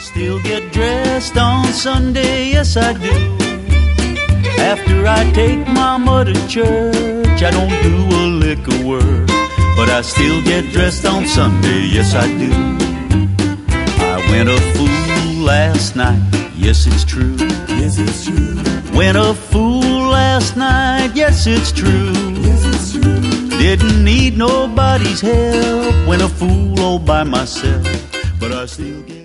Still get dressed on Sunday, yes I do. After I take mama to church, I don't do a lick of work, but I still get dressed on Sunday, yes I do. I went a fool last night, yes it's true. Yes, it's true. Went a fool last night, yes it's true. Yes, it's true. Didn't need nobody's help, went a fool all by myself, but I still get